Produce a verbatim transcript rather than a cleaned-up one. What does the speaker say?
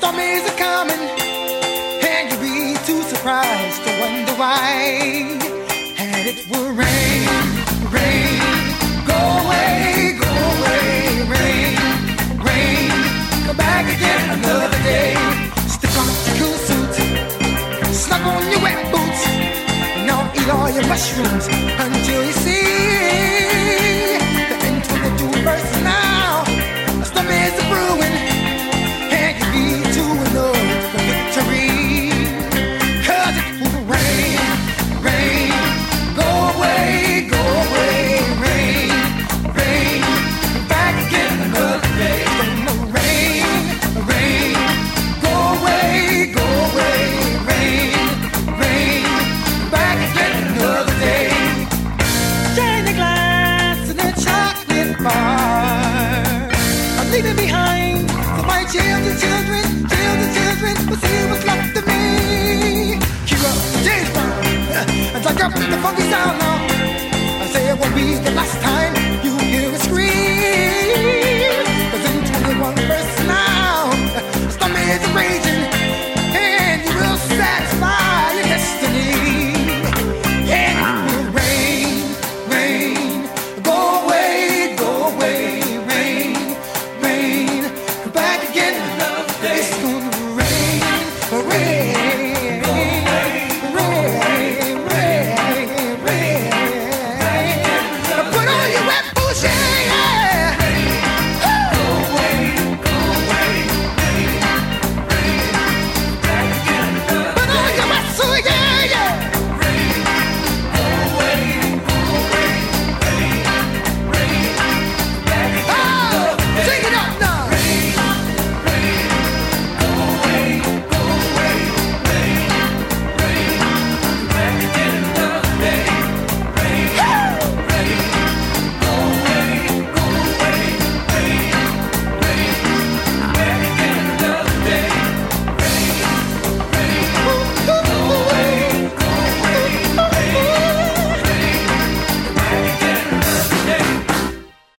stormies are coming, and you'll be too surprised to wonder why. And it will rain, rain, go away, go away, rain, rain, come back again another day. Stick on your cool suit, snug on your wet boots, and don't eat all your mushrooms until you see the end twenty-two verse now. A storm is a brewing, and you need to know for victory. Cause it will rain, rain, go away, go away, rain, rain, back again another day. Gonna rain, rain, go away, go away, rain, rain, back again another day. Candy glass and a chocolate bar, I'm leaving behind for my children, children, children, children. We'll see what's left of me. Cue up the James Brown and take up the funky sound now. I say it won't be the last time.